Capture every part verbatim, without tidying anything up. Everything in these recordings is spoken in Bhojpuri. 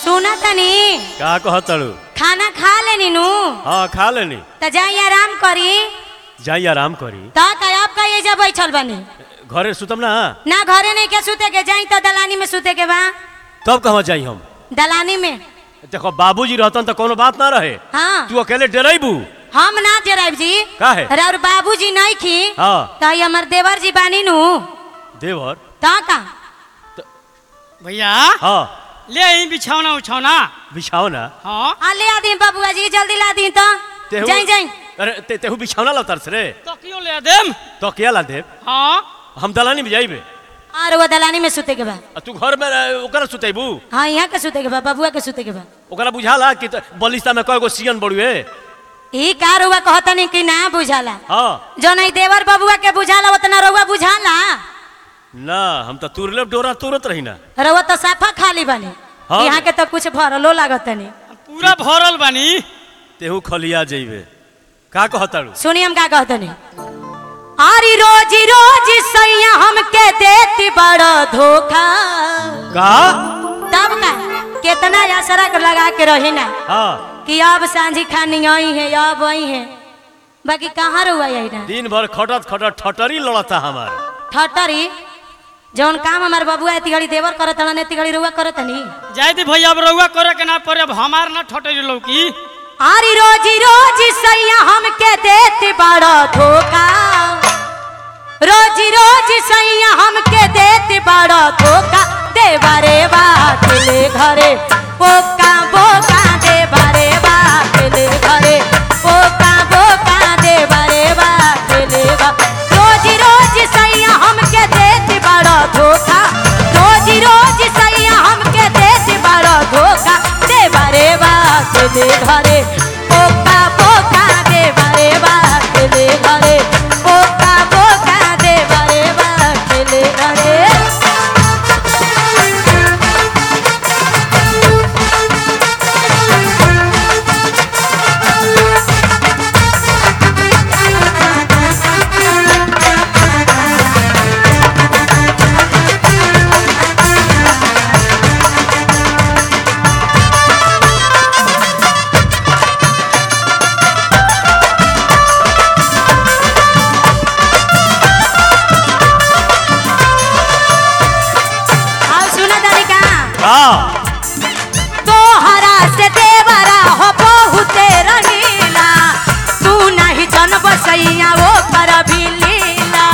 सुना तनी का कहतड़ू? खाना खा लेनी नु। हाँ खा लेनी। त जाई आराम करी। जाई आराम करी। ता का आपका ये जा बैठल बनी। घरे सुतम ना? ना घरे नहीं के सुते के जाई त दलानी में सुते के बा। तब कहवा जाई हम? दलानी में। देखो बाबूजी रहतन त कोनो बात ना रहे। हाँ। तू अकेले डराइबू? हम ना डराइब जी। काहे? अरे और बाबूजी नहीं खी। हाँ। त हमर देवर जी बानी नु। देवर? ता का? भैया हाँ ले आई बिछौना उछौना बिछाओना। हाँ आ ले आ दी बाबूआ जी जल्दी ला दी त। तेहू- जाई जाई। अरे ते तेहू बिछाओना ला तरस रे। तकियो ले देम। तो क्या ला देब? हाँ हम दलानी में जाइबे। और वो दलानी में सुते के बा। आ तू घर में रह- ओकरा सुतेबू? हाँ यहाँ के सुते के बा बबुआ के सुते के बा। ओकरा बुझाला कि त- बलिस्ता में कयगो सियन बड़ुए? ई का रुआ कहतनी कि ना बुझाला। हाँ जो नहीं देवर बबुआ के बुझाला उतना रुआ बुझाला। ना हम तो तुरले डोरा तुरत रही ना। रुआ तो साफा खाली बनी। हाँ। यहाँ के तो कुछ भरलो लागत नहीं। पूरा भरल बानी। तेहू खलिया जइबे। का कहताड़ू? सुनी हम का कहतनी। आरी रोजी रोजी सैया हमके देती बड़ा धोखा। का? तब का कितना असरा लगा के रही ना हाँ कि अब सांझी खानी आई है अब आई है। बाकी कहाँ रुआ यही ना दिन भर खटत खटत ठटरी लड़ता हमार। ठटरी जौन काम हमार बबुआ एती घड़ी देवर करत हन एती घड़ी रुआ करत नहीं। जाय दे भैया अब रउआ करे के ना पड़े अब हमार ना ठटरी लौकी। आरी रोजी रोजी सैया हमके देती बड़ा धोखा। रोजी रोजी सैया हमके देती बड़ा धोखा। देवरे बात ले घरे बोका बोका देवरे बात ले घरे बोका बोका देवरे बात ले बा। रोजी रोजी सैया हमके देती बड़ा धोखा। रोजी रोजी सैया हमके देती बड़ा धोखा। देवरे बात ले घरे बोका बोका देवरे बात ले घरे बोका बोका देवरे बात ले घरे। आओ सुना दानिका हाँ तोहरा से देवरा हो बहुते रंगीला। तू नहीं जन बसैया वो कर भी लीला।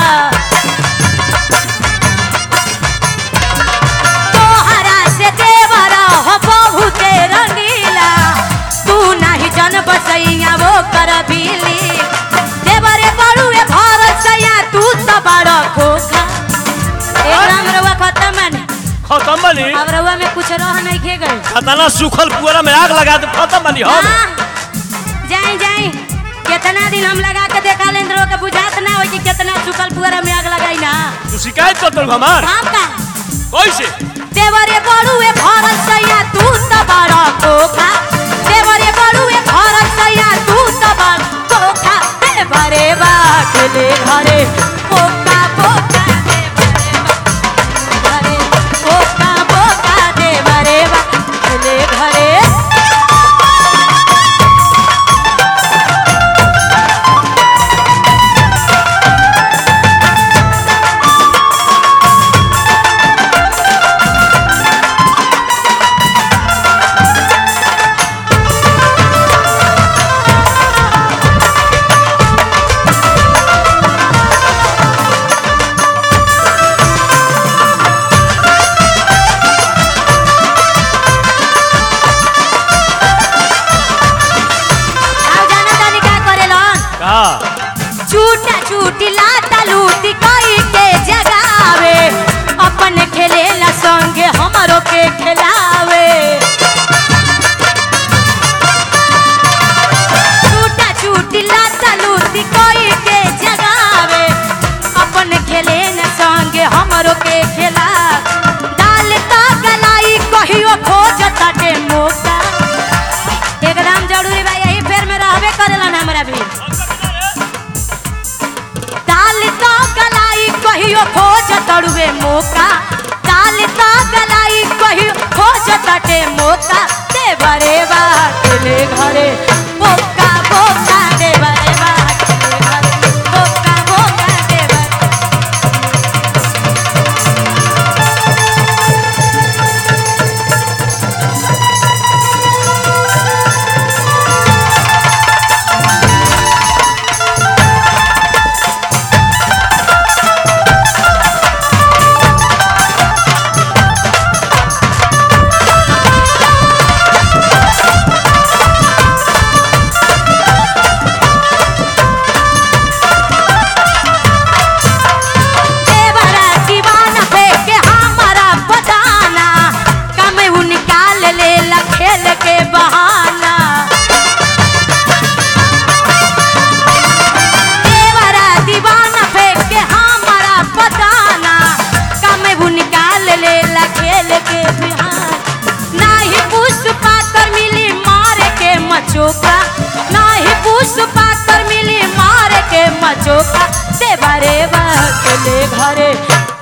तोहरा से देवरा हो बहुते रंगीला। तू नहीं जन बसैया वो कर भी लीला। देवरे बड़ुए भारत सैया तू तो बड़ा खोखा। एक रंग रवा खत्म बनी। खत्म बनी। अब रउआ में कुछ रह नहीं खे गई। खतना सूखल पुअरा में आग लगा दे खत्म बनी हम। जाई जाई कितना दिन हम लगा के देखा लें तो के बुझात ना हो कि कितना सुखल पुअरा में आग लगाई ना। तू शिकायत कर दो हमार। हम का कैसे? देवरे बड़ुए भारत सैया तू तो बड़ा खोखा। देवरे बड़ुए भारत सैया तू तो बड़ा खोखा। देवरे बाट ले घरे पोका पोका देवरे बाट घरे पोका पोका देवरे बाट ले घरे। आओ जाना तानी का करेलन। का? झूठा झूठी लाता लूटी कोई के जगावे। अपन खेलेला संगे हमरो के खिलावे। झूठा झूठी लाता लूटी कोई के जगावे। अपन खेलेला संगे हमरो के खिला। दाल ता गलाई कहियो खोज ताटे मौका। एकदम जरूरी बा यही फेर में रहबे करेलन हमरा भी। दाल नाही पुष्पा कर मिली मार के मचोका नाही पुष्पा कर मिली मार के मचोका देवरे बा अकेले घरे